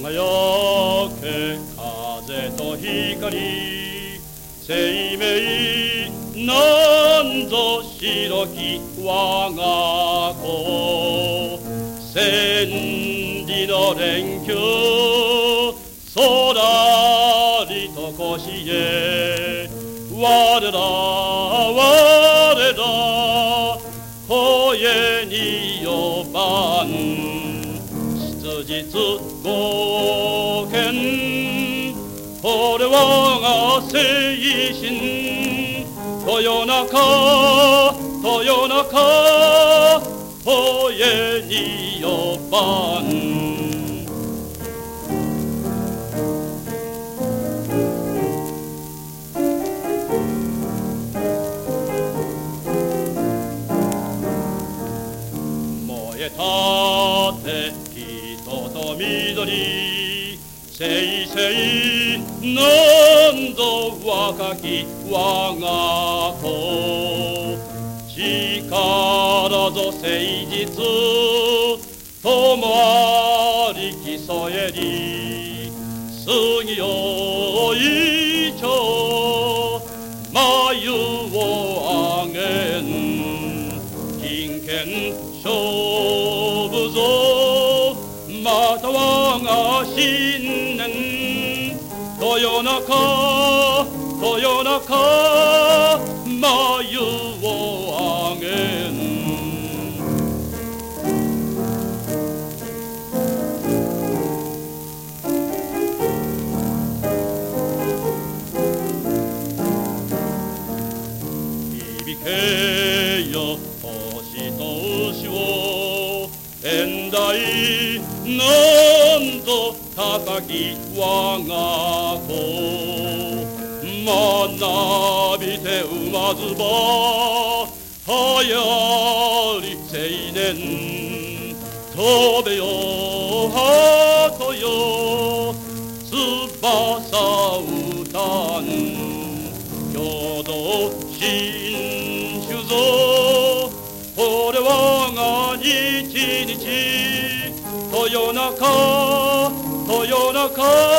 輝け風と光、生命なんぞ白き我が子、千里の連休空りと腰へ、我ら声に呼ばん質実剛健、これ我が精神、豊中声に呼ばん。燃えたって人と緑、せいせいなんぞ若き我が子、力ぞ誠実共あり競えり、杉よ一丁眉を上げん、金剣勝負ぞまた我が信念、豊中眉を上げん。響けよ星と牛を遠大なんぞ高き我が子、学びて馬ずばはやり青年、飛べよ鳩よ翼うたん、共同新種ぞこれ我が日々、豊中